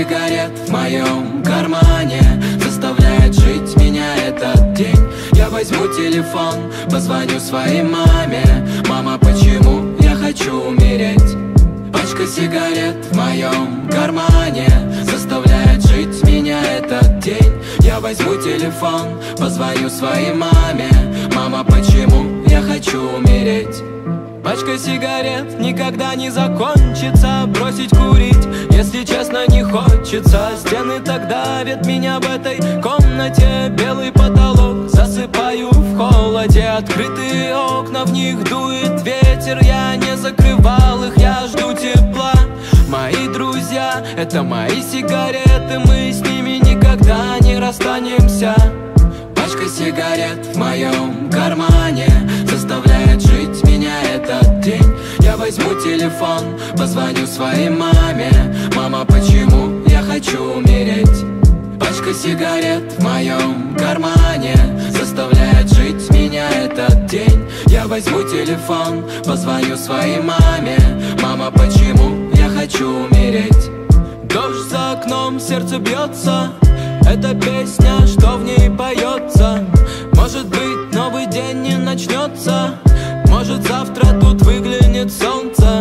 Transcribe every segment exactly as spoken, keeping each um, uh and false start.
сигарет в моем кармане заставляет жить меня этот день. Я возьму телефон, позвоню своей маме. Мама, почему я хочу умереть? Пачка сигарет в моем кармане заставляет жить меня этот день. Я возьму телефон, позвоню своей маме. Мама, почему я хочу умереть? Пачка сигарет никогда не закончится. Бросить курить, если честно, не хочется. Стены так давят меня в этой комнате. Белый потолок, засыпаю в холоде. Открытые окна, в них дует ветер. Я не закрывал их, я жду тепла. Мои друзья, это мои сигареты. Мы с ними никогда не расстанемся. Пачка сигарет в моем кармане заставляет жить меня этот день. Я возьму телефон, позвоню своей маме. Мама, почему я хочу умереть? Пачка сигарет в моем кармане заставляет жить меня этот день. Я возьму телефон, позвоню своей маме. Мама, почему я хочу умереть? Дождь за окном, сердце бьется. Эта песня, что в ней поется. Может быть, новый день не начнется. Может, завтра тут выглянет солнце.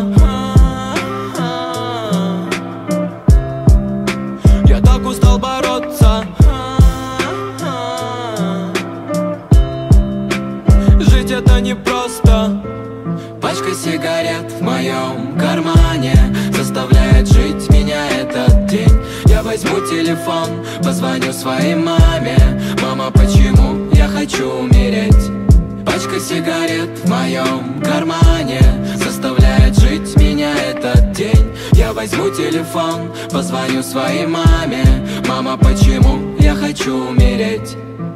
Я так устал бороться. Жить это непросто. Пачка сигарет в моем кармане заставляет жить меня этот день. Я возьму телефон, позвоню своей маме. Мама, почему я хочу умереть? Пачка сигарет в моем кармане заставляет жить меня этот день. Я возьму телефон, позвоню своей маме. Мама, почему я хочу умереть?